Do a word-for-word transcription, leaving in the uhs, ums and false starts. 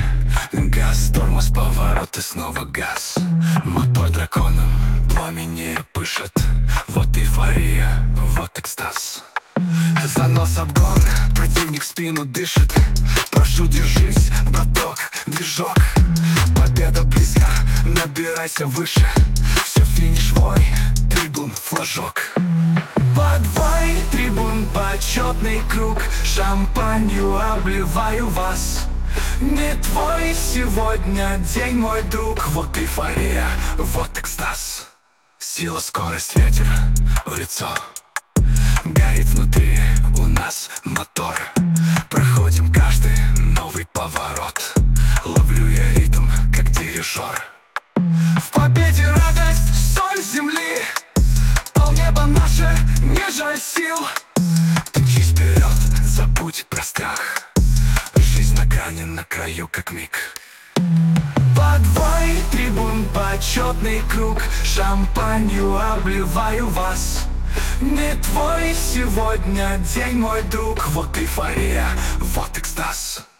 Газ, тормоз, поворот и снова газ. Мотор драконом пламени пышет. Вот эйфория, вот экстаз. Занос, обгон, противник в спину дышит. Прошу, держись, браток, движок. Победа близка, набирайся выше. Все, финиш твой, трибун, флажок. Подвой, трибун, почетный круг. Шампанью обливаю вас. Не твой сегодня день, мой друг. Вот эйфория, вот экстаз. Сила, скорость, ветер в лицо. Горит внутри у нас мотор. Проходим каждый новый поворот. Ловлю я ритм, как дирижер. В победе радость, соль земли. Полнеба наше, не жаль сил. Ты мчись вперед, забудь про страх. Жизнь на грани, на краю, как миг. Подвой, трибун, почетный круг. Шампанью обливаю вас. Не твой сегодня день, мой друг. Вот эйфория, вот экстаз.